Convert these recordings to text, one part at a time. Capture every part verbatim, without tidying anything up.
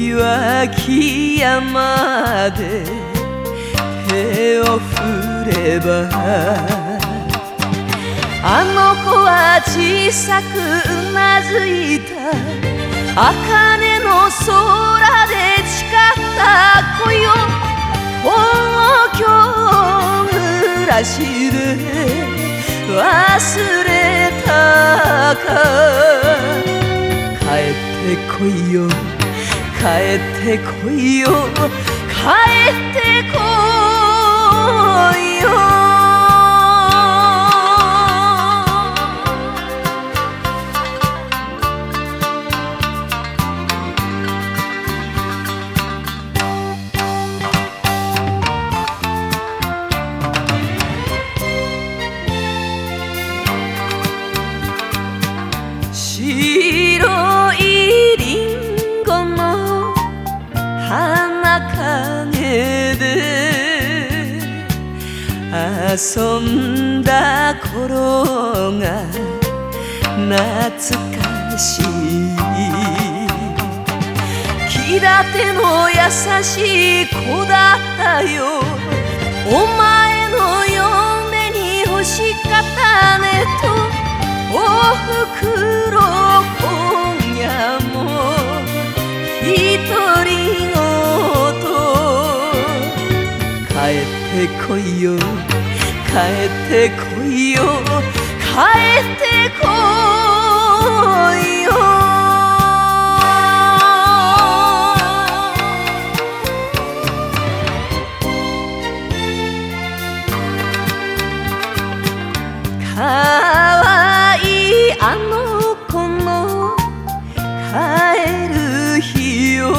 岩木山で手を振ればあの子は小さくうなずいた茜の空で誓った恋を東京暮らしで忘れたか帰ってこいよ帰ってこいよ帰ってこいよ白いリンゴの花陰で遊んだ頃が懐かしい気立ての優しい子だったよお前の嫁に欲しかったねとおふくろ今夜もひとりごと帰ってこいよ帰ってこいよ帰ってこいよあの子の帰る日よ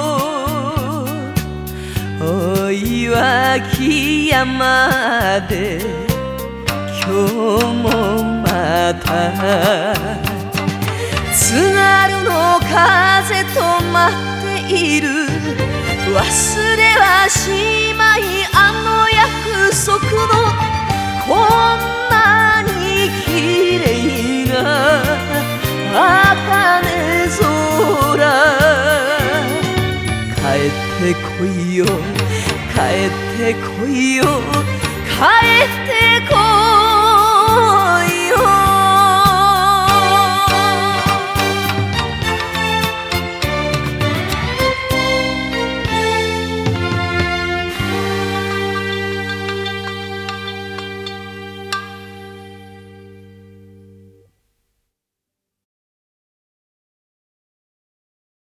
お岩木山で今日もまた津軽の風と待っている忘れはしまいあの約束のこんなに綺麗な茜空帰ってこいよ帰ってこいよ帰ってこいよ